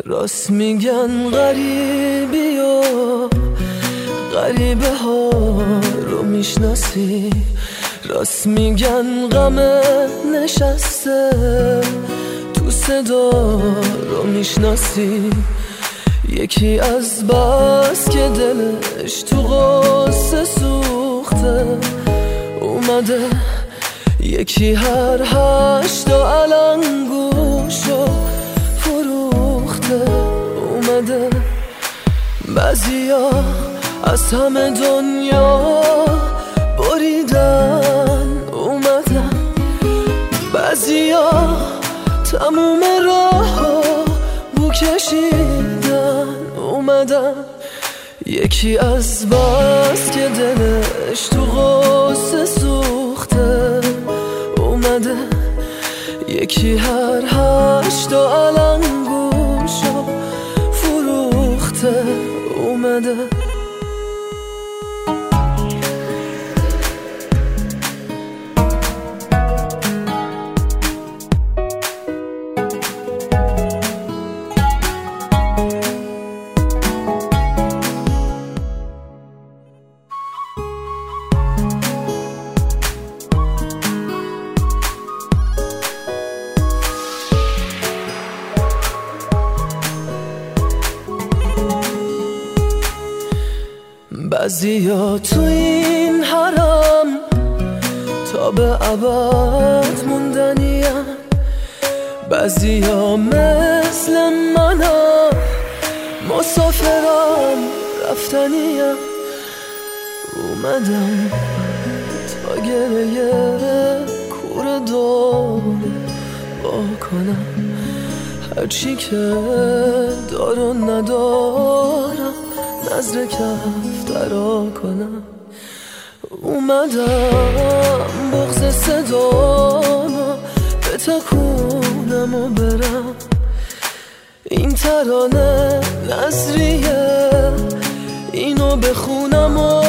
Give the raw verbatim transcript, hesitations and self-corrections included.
راست میگن غریبی و غریبه ها رو میشناسی، راست میگن غم نشسته تو صدا رو میشناسی. یکی از بس که دلش تو غصه سوخته اومده، یکی هر هشتا علنگوشو فروخته اومده. بعضیا از همه دنیا بریدن اومدن، بعضیا تموم راه بو کشیدن اومدن. یکی از بس که دلش تو غصه سوخته اومده، یکی هر هشتا علنگوشو فروخته اومده. بعضیا تو این حرم تا به ابد موندنیم، بعضیا مثل منم مسافرم رفتنیم. اومدم تا گریه کور دور با کنم، هرچی که دارو ندارم نظر کف درا کنم. اومدم بغض صدامو بتکونم و برم، این ترانه نظریه اینو بخونم و